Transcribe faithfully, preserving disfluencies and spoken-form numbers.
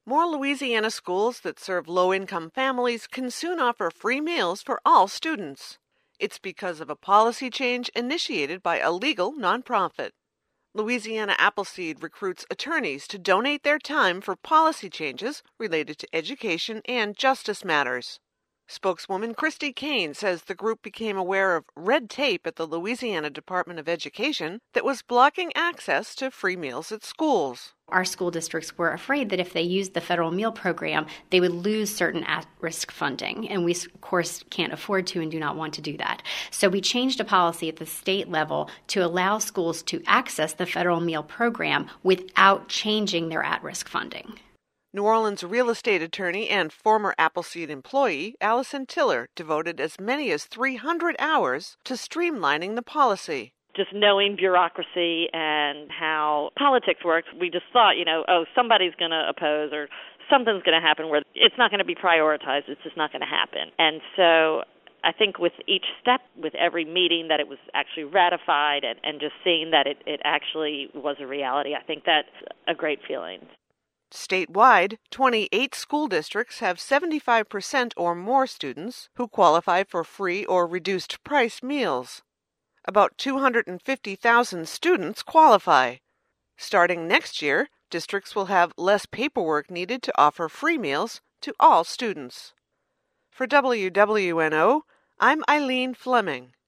More Louisiana schools that serve low-income families can soon offer free meals for all students. It's because of a policy change initiated by a legal nonprofit. Louisiana Appleseed recruits attorneys to donate their time for policy changes related to education and justice matters. Spokeswoman Christy Kane says the group became aware of red tape at the Louisiana Department of Education that was blocking access to free meals at schools. Our school districts were afraid that if they used the federal meal program, they would lose certain at-risk funding. And we, of course, can't afford to and do not want to do that. So we changed a policy at the state level to allow schools to access the federal meal program without changing their at-risk funding. New Orleans real estate attorney and former Appleseed employee Allison Tiller devoted as many as three hundred hours to streamlining the policy. Just knowing bureaucracy and how politics works, we just thought, you know, oh, somebody's going to oppose or something's going to happen where it's not going to be prioritized. It's just not going to happen. And so I think with each step, with every meeting, that it was actually ratified and, and just seeing that it, it actually was a reality, I think that's a great feeling. Statewide, twenty-eight school districts have seventy-five percent or more students who qualify for free or reduced price meals. About two hundred fifty thousand students qualify. Starting next year, districts will have less paperwork needed to offer free meals to all students. For W W N O, I'm Eileen Fleming.